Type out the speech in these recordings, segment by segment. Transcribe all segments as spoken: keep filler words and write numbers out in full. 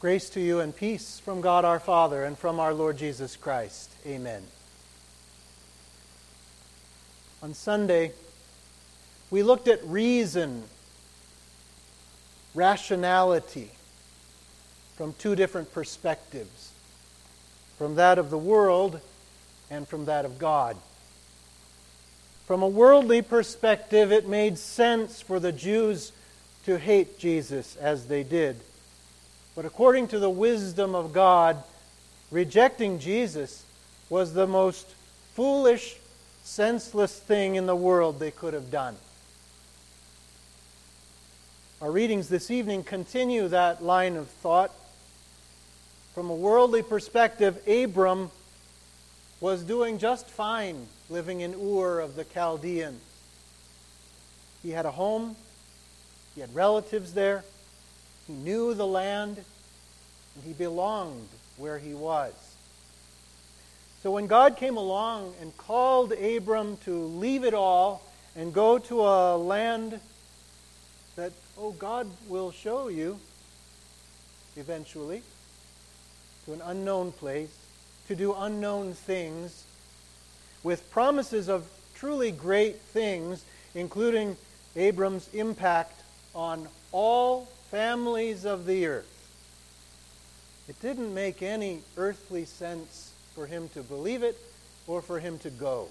Grace to you and peace from God our Father and from our Lord Jesus Christ. Amen. On Sunday, we looked at reason, rationality, from two different perspectives, from that of the world and from that of God. From a worldly perspective, it made sense for the Jews to hate Jesus as they did. But according to the wisdom of God, rejecting Jesus was the most foolish, senseless thing in the world they could have done. Our readings this evening continue that line of thought. From a worldly perspective, Abram was doing just fine living in Ur of the Chaldeans. He had a home, he had relatives there, he knew the land, and he belonged where he was. So when God came along and called Abram to leave it all and go to a land that, oh, God will show you eventually, to an unknown place, to do unknown things, with promises of truly great things, including Abram's impact on all families of the earth. It didn't make any earthly sense for him to believe it or for him to go.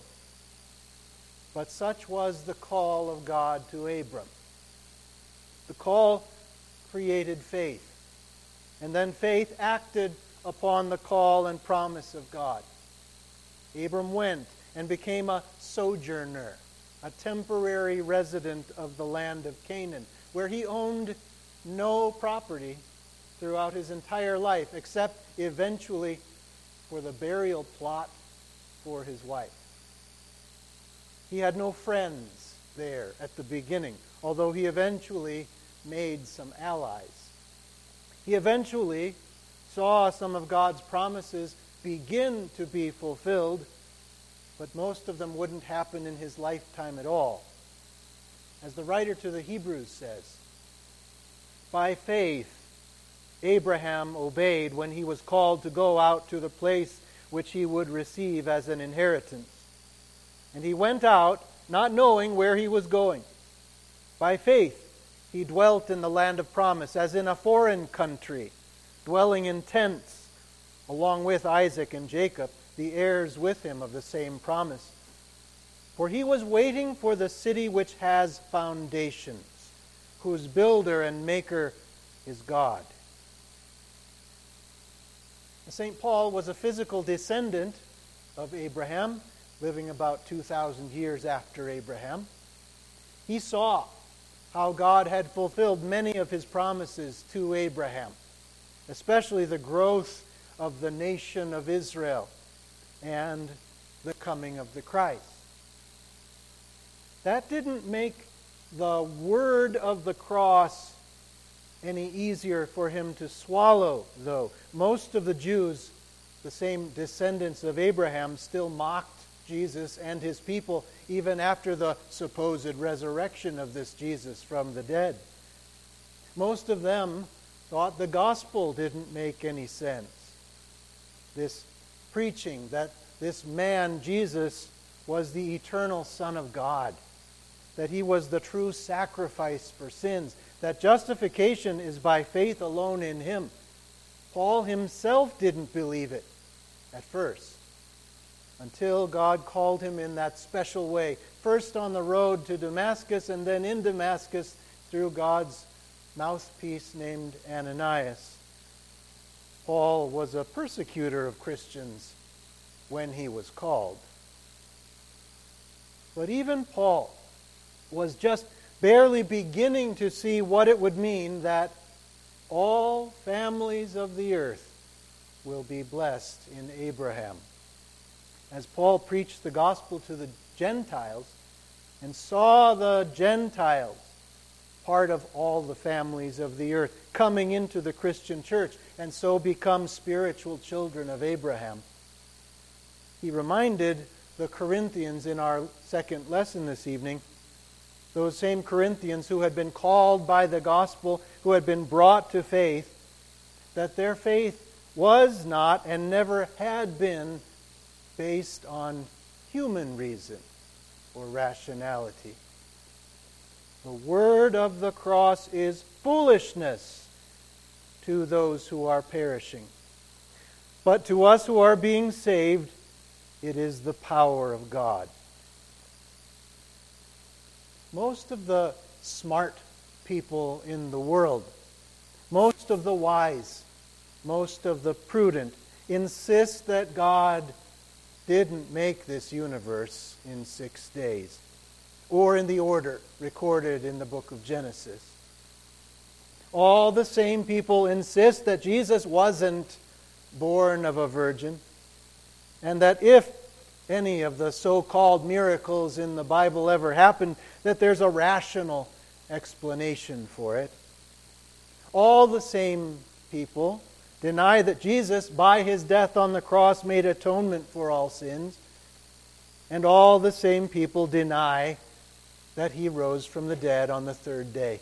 But such was the call of God to Abram. The call created faith, and then faith acted upon the call and promise of God. Abram went and became a sojourner, a temporary resident of the land of Canaan, where he owned no property throughout his entire life, except eventually for the burial plot for his wife. He had no friends there at the beginning, although he eventually made some allies. He eventually saw some of God's promises begin to be fulfilled, but most of them wouldn't happen in his lifetime at all. As the writer to the Hebrews says, by faith Abraham obeyed when he was called to go out to the place which he would receive as an inheritance. And he went out, not knowing where he was going. By faith he dwelt in the land of promise, as in a foreign country, dwelling in tents, along with Isaac and Jacob, the heirs with him of the same promise. For he was waiting for the city which has foundations, whose builder and maker is God. Saint Paul was a physical descendant of Abraham, living about two thousand years after Abraham. He saw how God had fulfilled many of his promises to Abraham, especially the growth of the nation of Israel and the coming of the Christ. That didn't make the word of the cross any easier for him to swallow, though. Most of the Jews, the same descendants of Abraham, still mocked Jesus and his people even after the supposed resurrection of this Jesus from the dead. Most of them thought the gospel didn't make any sense. This preaching that this man, Jesus, was the eternal Son of God, that he was the true sacrifice for sins, that justification is by faith alone in him. Paul himself didn't believe it at first, until God called him in that special way, first on the road to Damascus and then in Damascus through God's mouthpiece named Ananias. Paul was a persecutor of Christians when he was called. But even Paul was just barely beginning to see what it would mean that all families of the earth will be blessed in Abraham. As Paul preached the gospel to the Gentiles and saw the Gentiles part of all the families of the earth coming into the Christian church and so become spiritual children of Abraham, he reminded the Corinthians in our second lesson this evening, those same Corinthians who had been called by the gospel, who had been brought to faith, that their faith was not and never had been based on human reason or rationality. The word of the cross is foolishness to those who are perishing. But to us who are being saved, it is the power of God. Most of the smart people in the world, most of the wise, most of the prudent, insist that God didn't make this universe in six days, or in the order recorded in the book of Genesis. All the same people insist that Jesus wasn't born of a virgin, and that if any of the so-called miracles in the Bible ever happened, that there's a rational explanation for it. All the same people deny that Jesus, by his death on the cross, made atonement for all sins. And all the same people deny that he rose from the dead on the third day.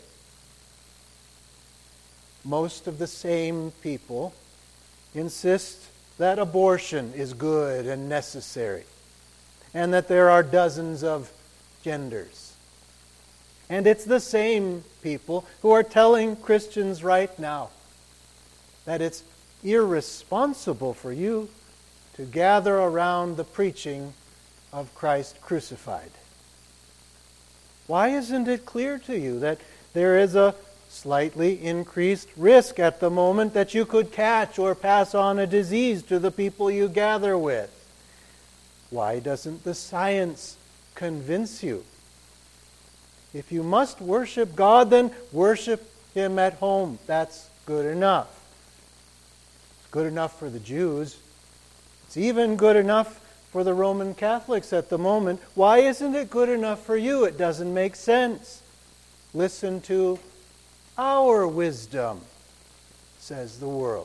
Most of the same people insist that abortion is good and necessary, and that there are dozens of genders. And it's the same people who are telling Christians right now that it's irresponsible for you to gather around the preaching of Christ crucified. Why isn't it clear to you that there is a slightly increased risk at the moment that you could catch or pass on a disease to the people you gather with? Why doesn't the science convince you? If you must worship God, then worship Him at home. That's good enough. It's good enough for the Jews. It's even good enough for the Roman Catholics at the moment. Why isn't it good enough for you? It doesn't make sense. Listen to our wisdom, says the world.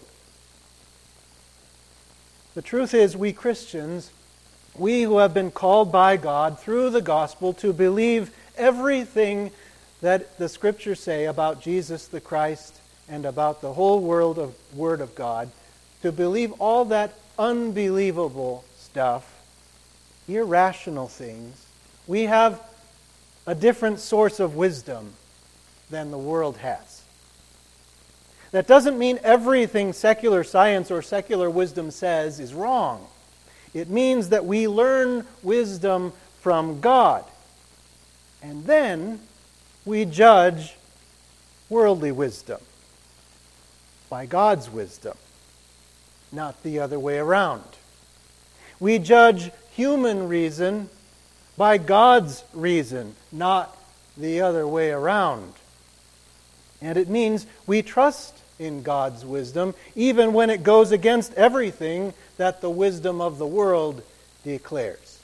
The truth is, we Christians, we who have been called by God through the gospel to believe everything that the Scriptures say about Jesus the Christ and about the whole world of Word of God, to believe all that unbelievable stuff, irrational things, we have a different source of wisdom than the world has. That doesn't mean everything secular science or secular wisdom says is wrong. It means that we learn wisdom from God. And then we judge worldly wisdom by God's wisdom, not the other way around. We judge human reason by God's reason, not the other way around. And it means we trust in God's wisdom, even when it goes against everything that the wisdom of the world declares.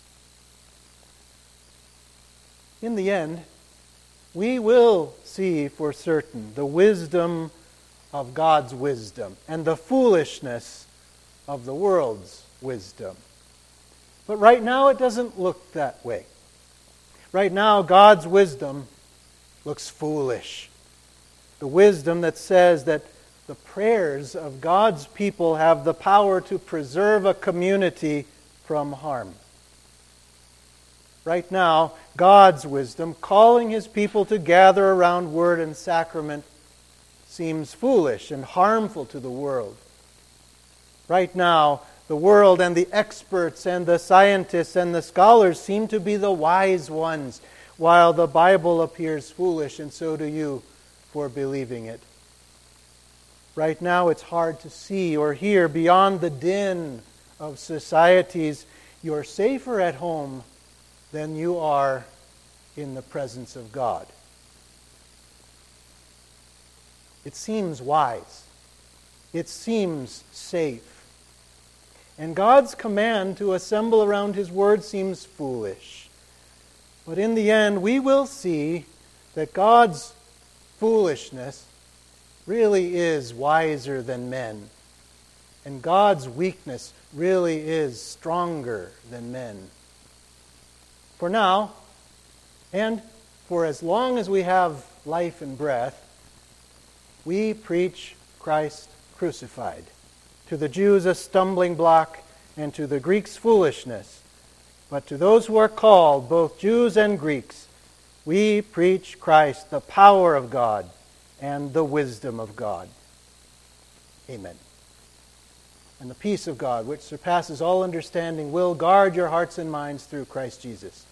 In the end, we will see for certain the wisdom of God's wisdom and the foolishness of the world's wisdom. But right now it doesn't look that way. Right now God's wisdom looks foolish. The wisdom that says that the prayers of God's people have the power to preserve a community from harm. Right now, God's wisdom, calling His people to gather around Word and Sacrament, seems foolish and harmful to the world. Right now, the world and the experts and the scientists and the scholars seem to be the wise ones, while the Bible appears foolish, and so do you for believing it. Right now, it's hard to see or hear beyond the din of societies. You're safer at home than you are in the presence of God. It seems wise. It seems safe. And God's command to assemble around His Word seems foolish. But in the end, we will see that God's foolishness really is wiser than men. And God's weakness really is stronger than men. For now, and for as long as we have life and breath, we preach Christ crucified. To the Jews a stumbling block, and to the Greeks foolishness. But to those who are called, both Jews and Greeks, we preach Christ, the power of God and the wisdom of God. Amen. And the peace of God, which surpasses all understanding, will guard your hearts and minds through Christ Jesus.